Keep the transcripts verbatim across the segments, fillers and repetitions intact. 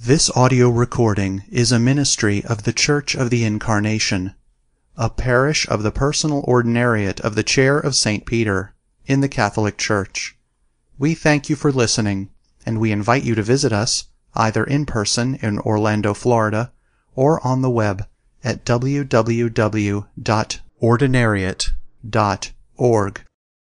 This audio recording is a ministry of the Church of the Incarnation, a parish of the personal ordinariate of the Chair of Saint Peter in the Catholic Church. We thank you for listening, and we invite you to visit us either in person in Orlando, Florida, or on the web at w w w dot ordinariate dot org.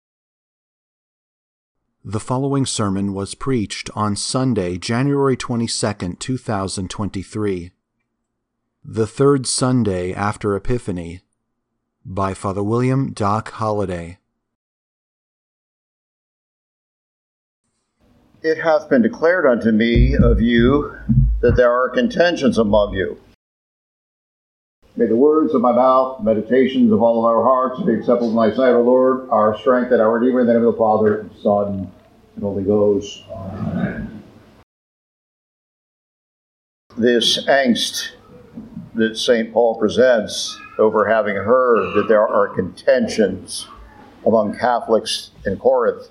The following sermon was preached on Sunday, January twenty-second, two thousand twenty-three, the third Sunday after Epiphany, by Father William Doc Holliday. It hath been declared unto me of you that there are contentions among you. May the words of my mouth, meditations of all of our hearts, be acceptable in thy sight, O Lord, our strength and our Redeemer, in the name of the Father, and Son, and Holy Ghost. Amen. This angst that Saint Paul presents over having heard that there are contentions among Catholics in Corinth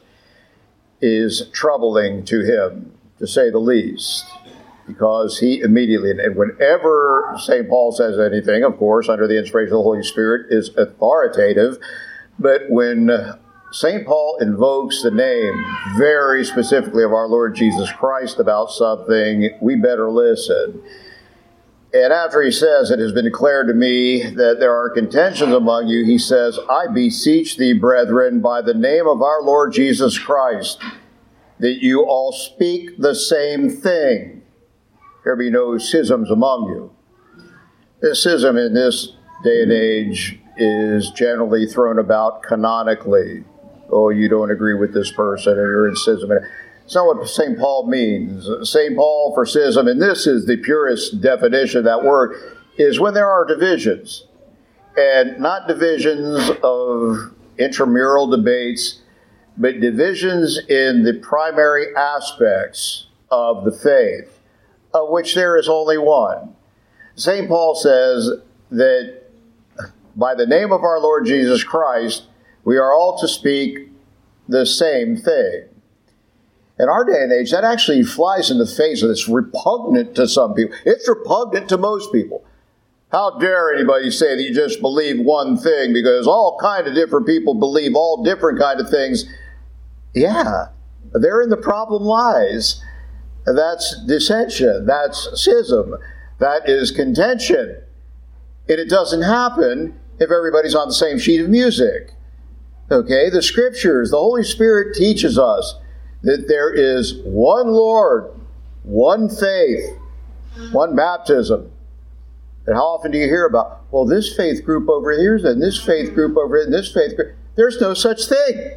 is troubling to him, to say the least. Because he immediately, and whenever Saint Paul says anything, of course, under the inspiration of the Holy Spirit, is authoritative. But when Saint Paul invokes the name very specifically of our Lord Jesus Christ about something, we better listen. And after he says, it has been declared to me that there are contentions among you, he says, I beseech thee, brethren, by the name of our Lord Jesus Christ, that you all speak the same thing. There be no schisms among you. The schism in this day and age is generally thrown about canonically. Oh, you don't agree with this person, or you're in schism. It's not what Saint Paul means. Saint Paul for schism, and this is the purest definition of that word, is when there are divisions. And not divisions of intramural debates, but divisions in the primary aspects of the faith, of which there is only one. Saint Paul says that by the name of our Lord Jesus Christ, we are all to speak the same thing. In our day and age, that actually flies in the face of this, repugnant to some people. It's repugnant to most people. How dare anybody say that you just believe one thing, because all kind of different people believe all different kind of things. Yeah, therein the problem lies. That's dissension. That's schism. That is contention. And it doesn't happen if everybody's on the same sheet of music. Okay, the Scriptures, the Holy Spirit teaches us that there is one Lord, one faith, one baptism. And how often do you hear about, well, this faith group over here, and this faith group over here, and this faith group? There's no such thing.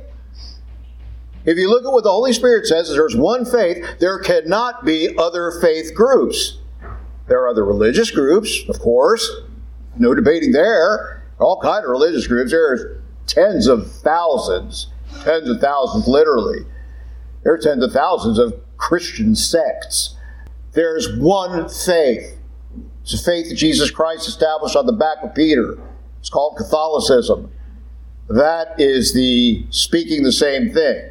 If you look at what the Holy Spirit says, there's one faith, there cannot be other faith groups. There are other religious groups, of course. No debating there. All kinds of religious groups. There's tens of thousands, tens of thousands literally. There are tens of thousands of Christian sects. There's one faith. It's a faith that Jesus Christ established on the back of Peter. It's called Catholicism. That is the speaking the same thing.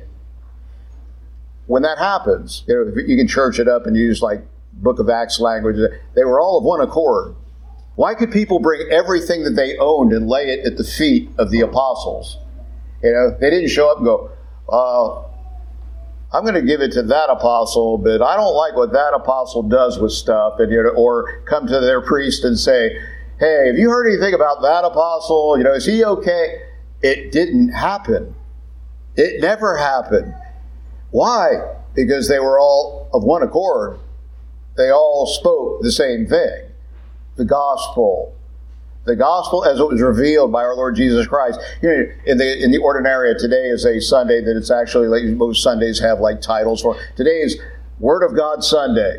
When that happens, you know, you can church it up and use like Book of Acts language. They were all of one accord. Why could people bring everything that they owned and lay it at the feet of the apostles? You know, they didn't show up and go, uh, I'm going to give it to that apostle, but I don't like what that apostle does with stuff. And you know, or come to their priest and say, hey, have you heard anything about that apostle? You know, is he okay? It didn't happen. It never happened. Why? Because they were all of one accord. They all spoke the same thing. The gospel. The gospel as it was revealed by our Lord Jesus Christ. You know, in the in the ordinariate, today is a Sunday that it's actually, like most Sundays have like titles for. Today is Word of God Sunday.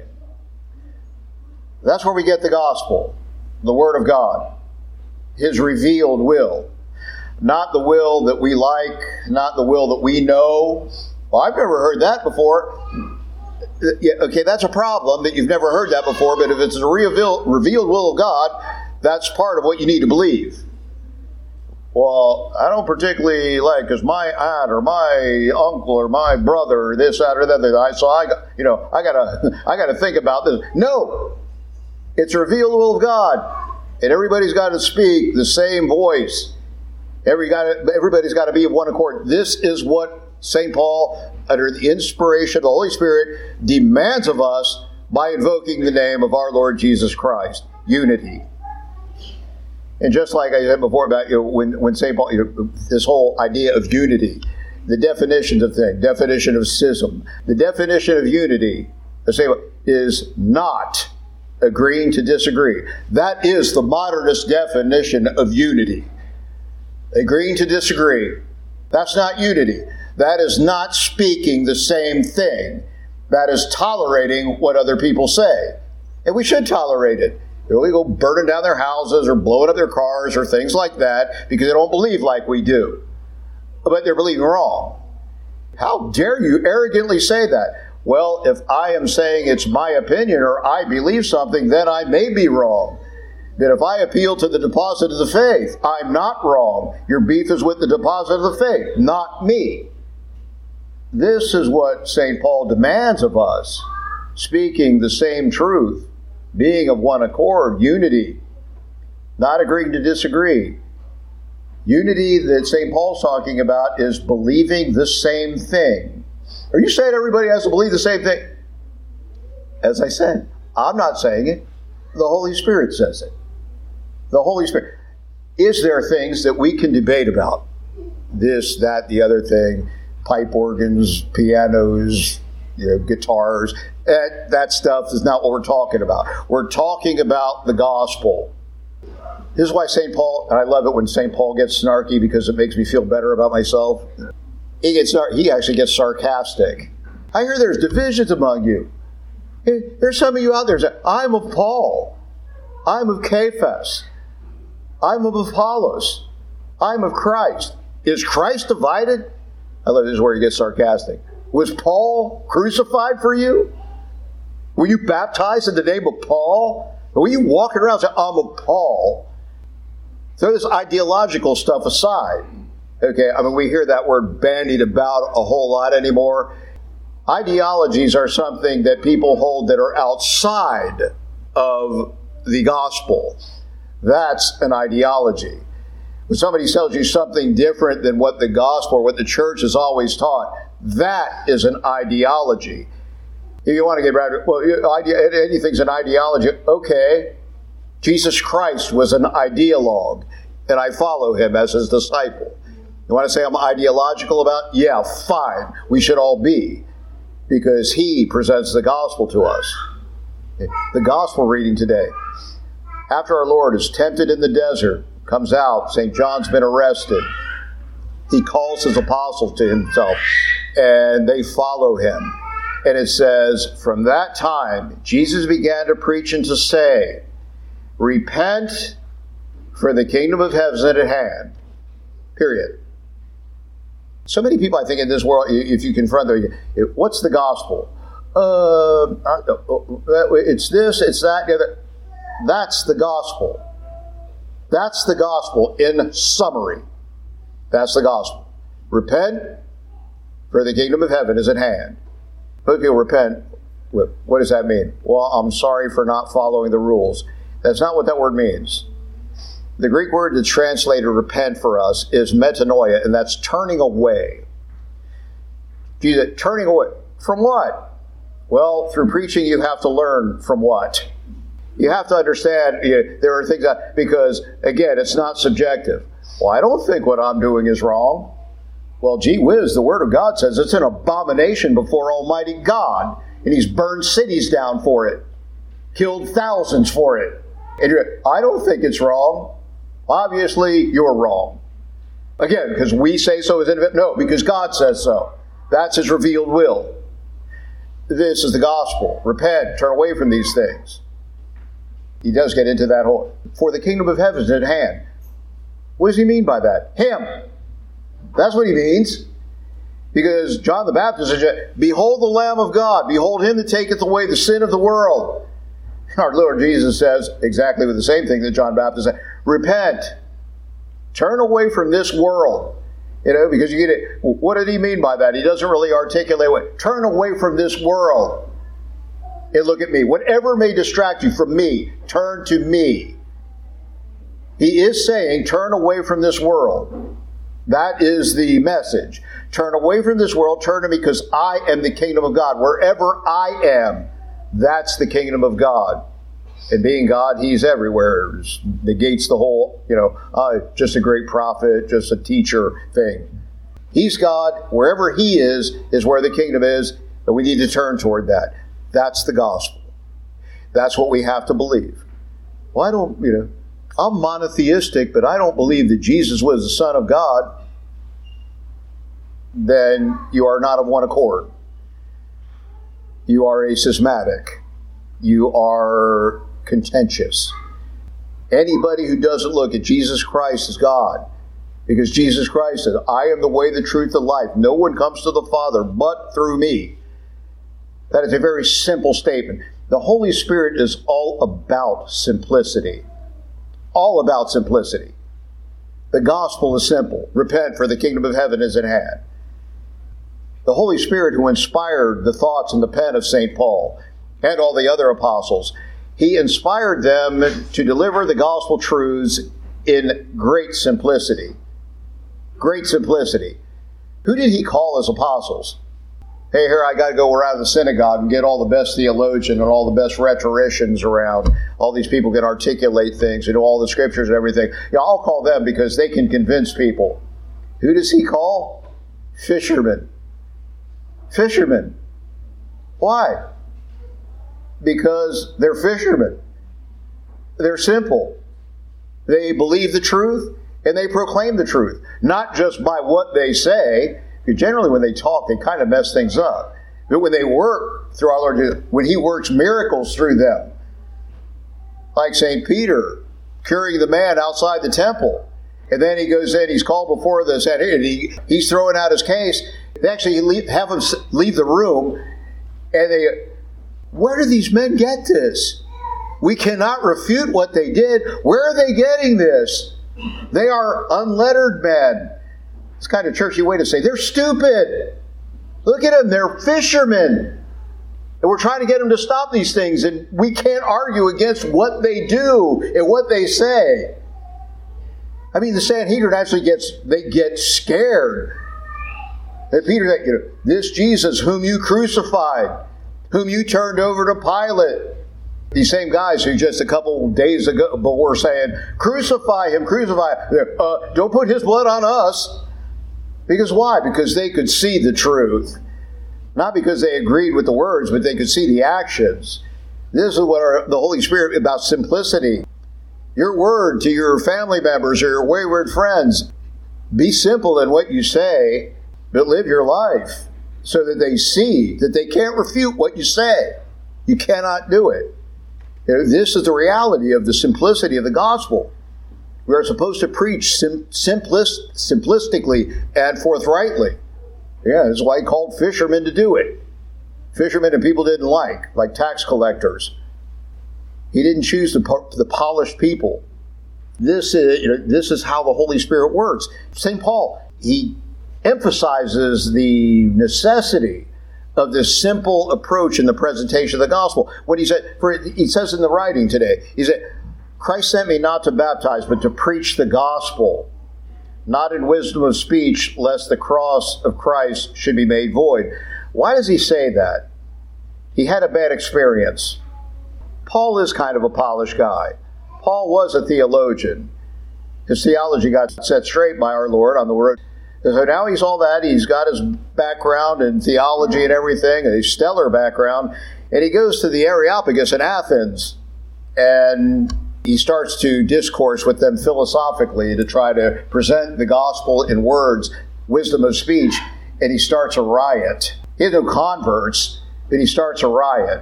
That's where we get the gospel. The Word of God. His revealed will. Not the will that we like, not the will that we know. Well, I've never heard that before. Yeah, okay, that's a problem that you've never heard that before, but if it's a revealed, revealed will of God, that's part of what you need to believe. Well, I don't particularly like, because my aunt or my uncle or my brother or this, that, or that. So I, got, you know, I gotta, I gotta think about this. No, it's a revealed will of God, and everybody's got to speak the same voice. Every got everybody's got to be of one accord. This is what Saint Paul, under the inspiration of the Holy Spirit, demands of us by invoking the name of our Lord Jesus Christ. Unity. And just like I said before about, you know, when, when Saint Paul, you know, this whole idea of unity, the definitions of things, definition of schism, the definition of unity, is not agreeing to disagree. That is the modernist definition of unity. Agreeing to disagree. That's not unity. That is not speaking the same thing. That is tolerating what other people say. And we should tolerate it. You know, we go burning down their houses or blowing up their cars or things like that because they don't believe like we do. But they're believing wrong. How dare you arrogantly say that? Well, if I am saying it's my opinion or I believe something, then I may be wrong. But if I appeal to the deposit of the faith, I'm not wrong. Your beef is with the deposit of the faith, not me. This is what Saint Paul demands of us. Speaking the same truth. Being of one accord, unity, not agreeing to disagree. Unity that Saint Paul's talking about is believing the same thing. Are you saying everybody has to believe the same thing? As I said, I'm not saying it. The Holy Spirit says it. The Holy Spirit. Is there things that we can debate about? This, that, the other thing, pipe organs, pianos, you know, guitars. That, that stuff is not what we're talking about. We're talking about the gospel. This is why Saint Paul, and I love it when Saint Paul gets snarky because it makes me feel better about myself. He gets he actually gets sarcastic. I hear there's divisions among you. There's some of you out there that say, I'm of Paul. I'm of Cephas. I'm of Apollos. I'm of Christ. Is Christ divided? I love this is where he gets sarcastic. Was Paul crucified for you? Were you baptized in the name of Paul? Or were you walking around saying, I'm of Paul? Throw this ideological stuff aside. Okay, I mean, we hear that word bandied about a whole lot anymore. Ideologies are something that people hold that are outside of the gospel. That's an ideology. When somebody tells you something different than what the gospel or what the church has always taught, that is an ideology. If you want to get right, well, anything's an ideology. Okay, Jesus Christ was an ideologue, and I follow him as his disciple. You want to say I'm ideological about? Yeah, fine. We should all be, because he presents the gospel to us. The gospel reading today. After our Lord is tempted in the desert, comes out, Saint John's been arrested. He calls his apostles to himself, and they follow him. And it says, from that time, Jesus began to preach and to say, repent, for the kingdom of heaven is at hand. Period. So many people, I think, in this world, if you confront them, what's the gospel? Uh, it's this, it's that, the other. That's the gospel. That's the gospel in summary. That's the gospel. Repent, for the kingdom of heaven is at hand. Most people repent. What does that mean? Well, I'm sorry for not following the rules. That's not what that word means. The Greek word that's translated repent for us is metanoia, and that's turning away. Turning away. From what? Well, through preaching you have to learn from what? You have to understand, you know, there are things that, because, again, it's not subjective. Well, I don't think what I'm doing is wrong. Well, gee whiz, the Word of God says it's an abomination before Almighty God, and He's burned cities down for it, killed thousands for it. And you're, I don't think it's wrong. Obviously, you're wrong. Again, because we say so as individuals? No, because God says so. That's His revealed will. This is the gospel. Repent, turn away from these things. He does get into that whole, for the kingdom of heaven is at hand. What does he mean by that? Him. That's what he means. Because John the Baptist said, behold the Lamb of God, behold him that taketh away the sin of the world. Our Lord Jesus says exactly the same thing that John the Baptist said. Repent. Turn away from this world. You know, because you get it. What did he mean by that? He doesn't really articulate what. Turn away from this world and look at me. Whatever may distract you from me, turn to me. He is saying, turn away from this world. That is the message. Turn away from this world, turn to me, because I am the kingdom of God. Wherever I am, that's the kingdom of God. And being God, He's everywhere. It negates the whole, you know, uh, just a great prophet, just a teacher thing. He's God. Wherever He is, is where the kingdom is, and we need to turn toward that. That's the gospel. That's what we have to believe. Well, I don't, you know, I'm monotheistic, but I don't believe that Jesus was the Son of God. Then you are not of one accord. You are a schismatic. You are contentious. Anybody who doesn't look at Jesus Christ as God, because Jesus Christ said, I am the way, the truth, the life. No one comes to the Father but through me. That is a very simple statement. The Holy Spirit is all about simplicity. All about simplicity. The gospel is simple. Repent, for the kingdom of heaven is at hand. The Holy Spirit who inspired the thoughts and the pen of Saint Paul and all the other apostles, He inspired them to deliver the gospel truths in great simplicity. Great simplicity. Who did He call as apostles? Hey, here I got to go around the synagogue and get all the best theologians and all the best rhetoricians around. All these people can articulate things and know all the scriptures and everything. Yeah, I'll call them because they can convince people. Who does He call? Fishermen. Fishermen. Why? Because they're fishermen. They're simple. They believe the truth and they proclaim the truth. Not just by what they say. Because generally when they talk, they kind of mess things up. But when they work through our Lord, when He works miracles through them, like Saint Peter curing the man outside the temple, and then he goes in, he's called before the Sanhedrin, he, he's throwing out his case. They actually leave, have him leave the room, and they, where do these men get this? We cannot refute what they did. Where are they getting this? They are unlettered men. It's kind of churchy way to say they're stupid. Look at them, they're fishermen. And we're trying to get them to stop these things, and we can't argue against what they do and what they say. I mean, the Sanhedrin actually gets, they get scared. And Peter said, you know, this Jesus whom you crucified, whom you turned over to Pilate. These same guys who just a couple days ago were saying, crucify him, crucify him. Uh, don't put his blood on us. Because why? Because they could see the truth. Not because they agreed with the words, but they could see the actions. This is what our, the Holy Spirit, about simplicity. Your word to your family members or your wayward friends, be simple in what you say, but live your life so that they see that they can't refute what you say. You cannot do it. You know, this is the reality of the simplicity of the gospel. We are supposed to preach sim- simplist, simplistically and forthrightly. Yeah, that's why He called fishermen to do it. Fishermen and people didn't like, like tax collectors. He didn't choose the, the polished people. This is, you know, this is how the Holy Spirit works. Saint Paul, he emphasizes the necessity of this simple approach in the presentation of the gospel. What he said, for he says in the writing today, he said, Christ sent me not to baptize, but to preach the gospel, not in wisdom of speech, lest the cross of Christ should be made void. Why does he say that? He had a bad experience. Paul is kind of a polished guy. Paul was a theologian. His theology got set straight by our Lord on the word. So now he's all that. He's got his background in theology and everything, a stellar background. And he goes to the Areopagus in Athens, and he starts to discourse with them philosophically to try to present the gospel in words, wisdom of speech, and he starts a riot. He has no converts, but he starts a riot.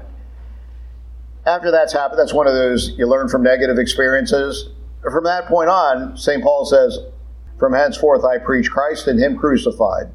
After that's happened, that's one of those you learn from negative experiences. From that point on, Saint Paul says, from henceforth I preach Christ and Him crucified.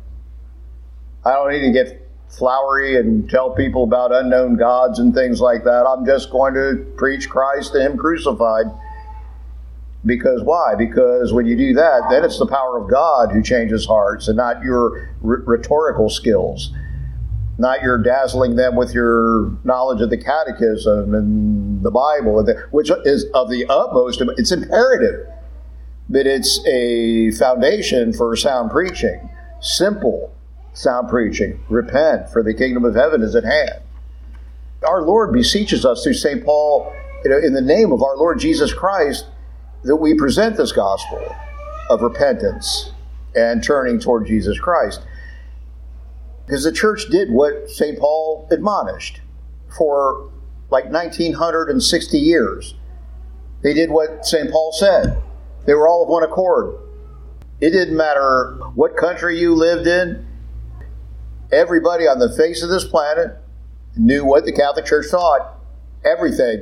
I don't need to get flowery and tell people about unknown gods and things like that. I'm just going to preach Christ and Him crucified. Because why? Because when you do that, then it's the power of God who changes hearts and not your r- rhetorical skills. Not your dazzling them with your knowledge of the catechism and the Bible, which is of the utmost. It's imperative, but it's a foundation for sound preaching. Simple sound preaching. Repent, for the kingdom of heaven is at hand. Our Lord beseeches us through Saint Paul, you know, in the name of our Lord Jesus Christ, that we present this gospel of repentance and turning toward Jesus Christ. Because the church did what Saint Paul admonished for like nineteen sixty years. They did what Saint Paul said. They were all of one accord. It didn't matter what country you lived in. Everybody on the face of this planet knew what the Catholic Church taught. Everything.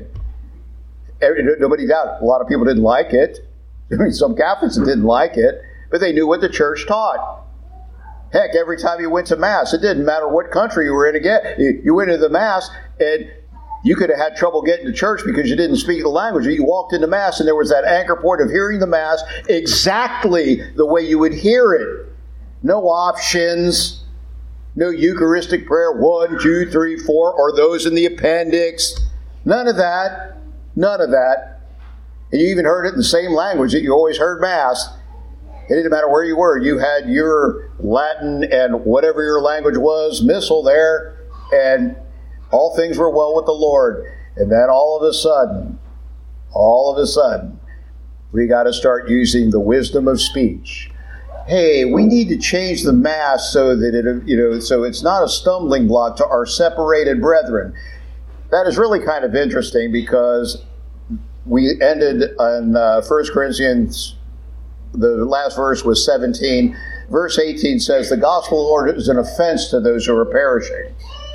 Nobody doubted. A lot of people didn't like it. Some Catholics didn't like it, but they knew what the church taught. Heck, every time you went to Mass, it didn't matter what country you were in again. You went into the Mass, and you could have had trouble getting to church because you didn't speak the language. You walked into Mass, and there was that anchor point of hearing the Mass exactly the way you would hear it. No options. No Eucharistic prayer, one, two, three, four, or those in the appendix. None of that. None of that. And you even heard it in the same language that you always heard Mass. It didn't matter where you were. You had your Latin and whatever your language was, missal there, and all things were well with the Lord. And then all of a sudden, all of a sudden, we got to start using the wisdom of speech. Hey, we need to change the Mass so that it, you know, so it's not a stumbling block to our separated brethren. That is really kind of interesting because we ended on uh, First Corinthians, the last verse was seventeen. Verse eighteen says, the gospel of the Lord is an offense to those who are perishing.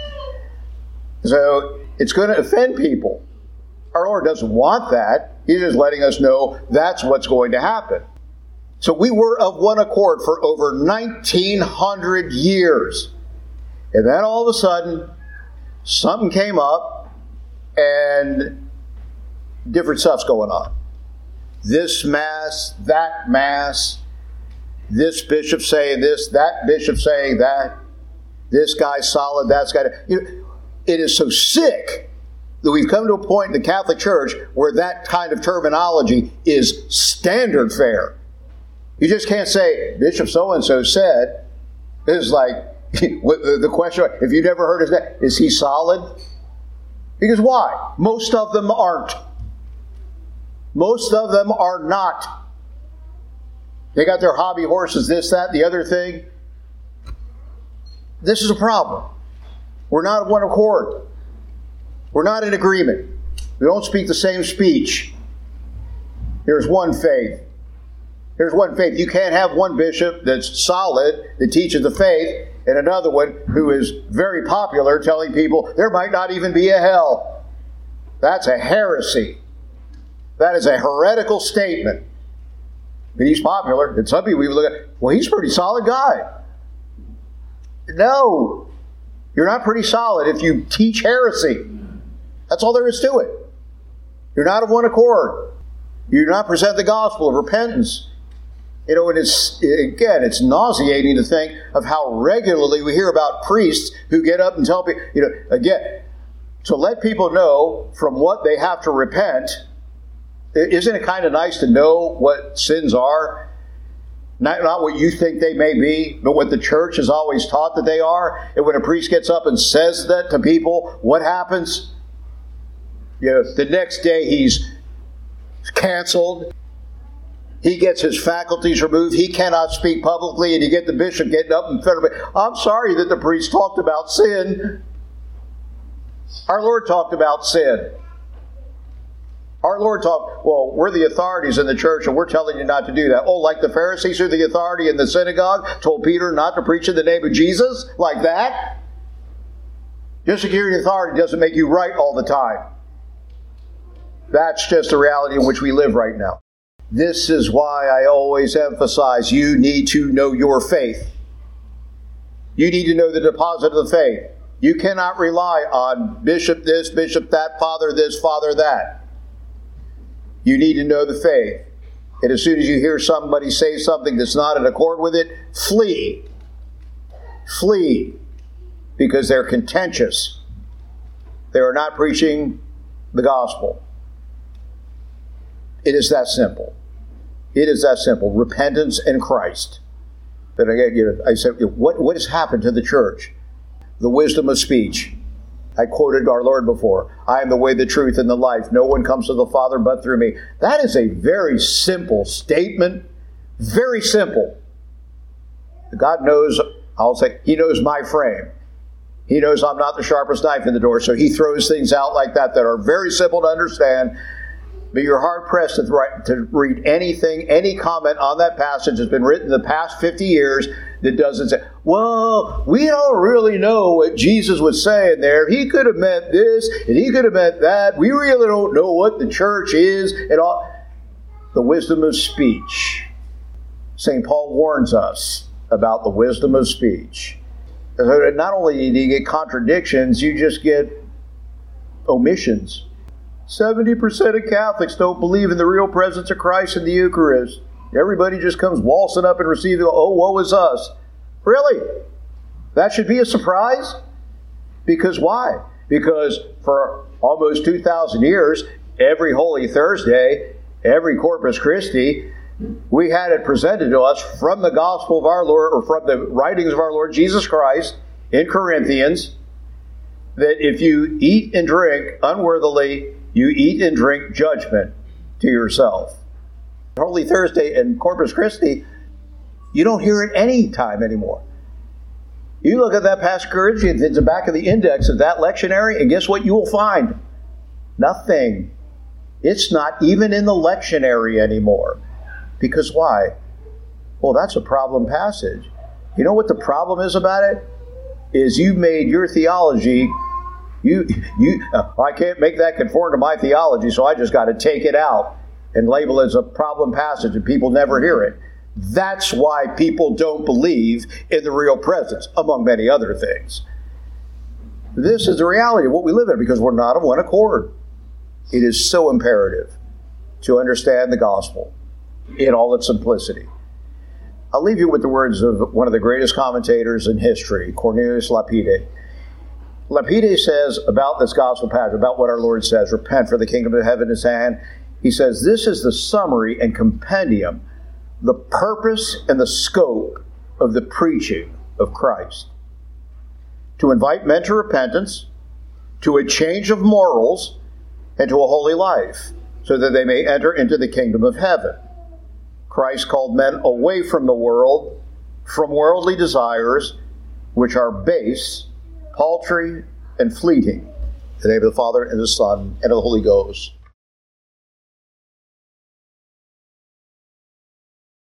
So it's going to offend people. Our Lord doesn't want that. He's just letting us know that's what's going to happen. So we were of one accord for over nineteen hundred years. And then all of a sudden, something came up and different stuff's going on. This Mass, that Mass, this bishop saying this, that bishop saying that, this guy's solid, that's guy. You know, it is so sick that we've come to a point in the Catholic Church where that kind of terminology is standard fare. You just can't say, Bishop so-and-so said. It's like, the question, if you've never heard his name, is he solid? Because why? Most of them aren't. Most of them are not. They got their hobby horses, this, that, the other thing. This is a problem. We're not of one accord. We're not in agreement. We don't speak the same speech. There's one faith. There's one faith. You can't have one bishop that's solid, that teaches the faith, and another one who is very popular telling people there might not even be a hell. That's a heresy. That is a heretical statement. But he's popular. And some people even look at, well, he's a pretty solid guy. No. You're not pretty solid if you teach heresy. That's all there is to it. You're not of one accord. You do not present the gospel of repentance. You know, and it's, again, it's nauseating to think of how regularly we hear about priests who get up and tell people, you know, again, to let people know from what they have to repent. Isn't it kind of nice to know what sins are? Not, not what you think they may be, but what the church has always taught that they are. And when a priest gets up and says that to people, what happens? You know, the next day he's canceled. He gets his faculties removed. He cannot speak publicly, and you get the bishop getting up in front of it. I'm sorry that the priest talked about sin. Our Lord talked about sin. Our Lord talked, well, we're the authorities in the church, and we're telling you not to do that. Oh, like the Pharisees who are the authority in the synagogue told Peter not to preach in the name of Jesus? Like that? Just because you're the authority doesn't make you right all the time. That's just the reality in which we live right now. This is why I always emphasize you need to know your faith. You need to know the deposit of the faith. You cannot rely on bishop this, bishop that, father this, father that. You need to know the faith. And as soon as you hear somebody say something that's not in accord with it, flee. Flee. Because they're contentious. They are not preaching the gospel. It is that simple. It is that simple. Repentance in Christ. But again, you know, I said, what, what has happened to the church? The wisdom of speech. I quoted our Lord before. I am the way, the truth, and the life. No one comes to the Father but through me. That is a very simple statement. Very simple. God knows, I'll say, He knows my frame. He knows I'm not the sharpest knife in the door, so He throws things out like that that are very simple to understand. But you're hard-pressed to, th- to read anything, any comment on that passage that's been written in the past fifty years that doesn't say, well, we don't really know what Jesus was saying there. He could have meant this, and He could have meant that. We really don't know what the church is and all. The wisdom of speech. Saint Paul warns us about the wisdom of speech. Not only do you get contradictions, you just get omissions. seventy percent of Catholics don't believe in the real presence of Christ in the Eucharist. Everybody just comes waltzing up and receiving, oh, woe is us. Really? That should be a surprise? Because why? Because for almost two thousand years, every Holy Thursday, every Corpus Christi, we had it presented to us from the gospel of our Lord, or from the writings of our Lord Jesus Christ in Corinthians, that if you eat and drink unworthily, you eat and drink judgment to yourself. Holy Thursday and Corpus Christi, you don't hear it any time anymore. You look at that passage of Corinthians, it's the back of the index of that lectionary, and guess what you will find? Nothing. It's not even in the lectionary anymore. Because why? Well, that's a problem passage. You know what the problem is about it? Is you made your theology, you, you, uh, I can't make that conform to my theology, so I just got to take it out and label it as a problem passage and people never hear it. That's why people don't believe in the real presence, among many other things. This is the reality of what we live in because we're not of one accord. It is so imperative to understand the gospel in all its simplicity. I'll leave you with the words of one of the greatest commentators in history, Cornelius Lapide. Lapide says about this gospel passage, about what our Lord says, repent for the kingdom of heaven is at hand. He says, this is the summary and compendium, the purpose and the scope of the preaching of Christ. To invite men to repentance, to a change of morals, and to a holy life, so that they may enter into the kingdom of heaven. Christ called men away from the world, from worldly desires, which are base, paltry, and fleeting. In the name of the Father, and the Son, and of the Holy Ghost.